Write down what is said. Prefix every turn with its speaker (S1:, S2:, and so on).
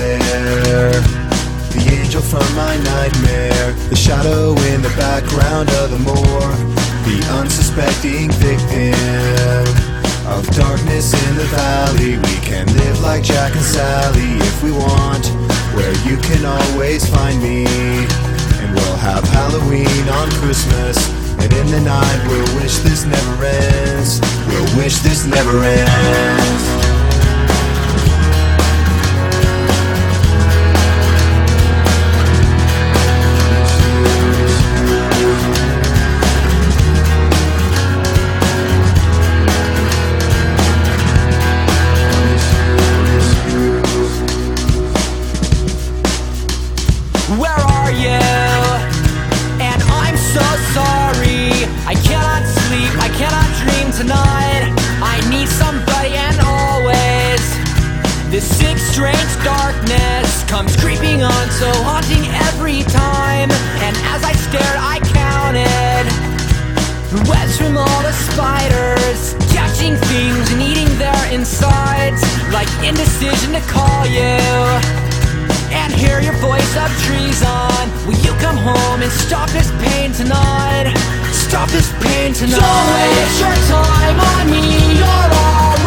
S1: there, the angel from my nightmare, the shadow in the background of the moor, the unsuspecting victim of darkness in the valley. We can live like Jack and Sally if we want, where you can always find me. And we'll have Halloween on Christmas, and in the night we'll wish this never ends. We'll wish this never ends.
S2: Where are you? And I'm so sorry. I cannot sleep, I cannot dream tonight. I need somebody, and always this sick, strange darkness comes creeping on, so haunting every time. And as I stared, I counted the webs from all the spiders, catching things and eating their insides, like indecision to call you and hear your voice of treason. Will you come home and stop this pain tonight? Stop this pain tonight. Don't waste your time on me, you're all